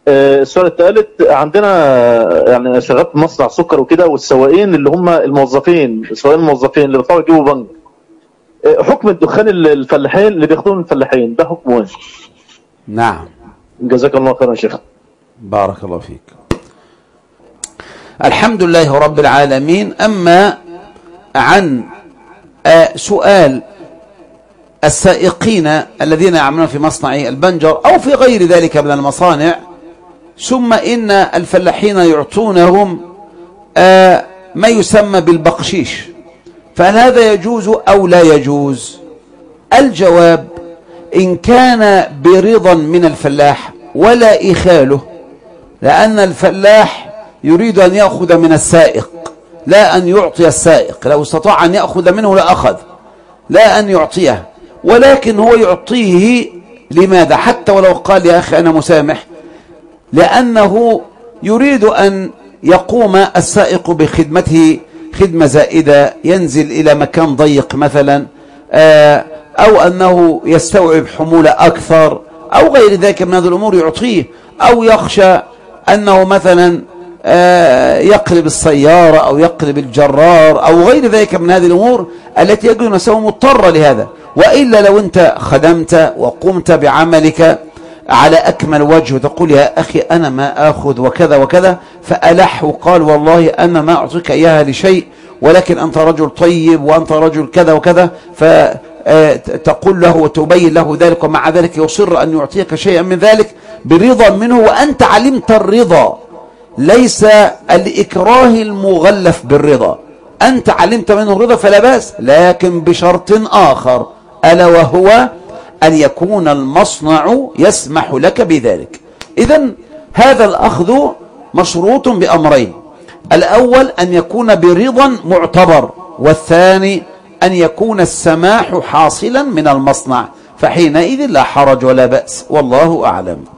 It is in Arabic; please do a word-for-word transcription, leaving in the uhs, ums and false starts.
آه، السؤال الثالث، عندنا يعني شغال في مصنع سكر وكده، والسواقين اللي هم الموظفين، السواقين الموظفين اللي بيطلعوا يجيبوا بنك، آه، حكم الدخان الفلاحين اللي بياخدوه من الفلاحين ده حكمه ايه؟ نعم. جزاك الله خيرا يا شيخ. بارك الله فيك. الحمد لله رب العالمين. أما عن سؤال السائقين الذين يعملون في مصنع البنجر أو في غير ذلك من المصانع، ثم إن الفلاحين يعطونهم ما يسمى بالبقشيش، فهل هذا يجوز أو لا يجوز؟ الجواب: إن كان برضا من الفلاح ولا إخاله، لأن الفلاح يريد أن يأخذ من السائق لا أن يعطي السائق، لو استطاع أن يأخذ منه لأخذ، لا أن يعطيه، ولكن هو يعطيه لماذا؟ حتى ولو قال يا أخي أنا مسامح، لأنه يريد أن يقوم السائق بخدمته خدمة زائدة، ينزل إلى مكان ضيق مثلا، أو أنه يستوعب حمولة أكثر أو غير ذلك من هذه الأمور يعطيه، أو يخشى أنه مثلا يقلب السيارة أو يقلب الجرار أو غير ذلك من هذه الأمور التي يجب نفسه مضطر لهذا. وإلا لو أنت خدمت وقمت بعملك على أكمل وجه وتقول يا أخي أنا ما أخذ وكذا وكذا، فألح وقال والله أنا ما أعطيك إياها لشيء، ولكن أنت رجل طيب وأنت رجل كذا وكذا، فتقول له وتبين له ذلك، ومع ذلك يصر أن يعطيك شيئا من ذلك برضا منه، وأنت علمت الرضا، ليس الإكراه المغلف بالرضا، أنت علمت منه الرضا فلا بأس، لكن بشرط آخر، ألا وهو أن يكون المصنع يسمح لك بذلك. إذن هذا الأخذ مشروط بأمرين: الأول أن يكون برضا معتبر، والثاني أن يكون السماح حاصلا من المصنع، فحينئذ لا حرج ولا بأس، والله أعلم.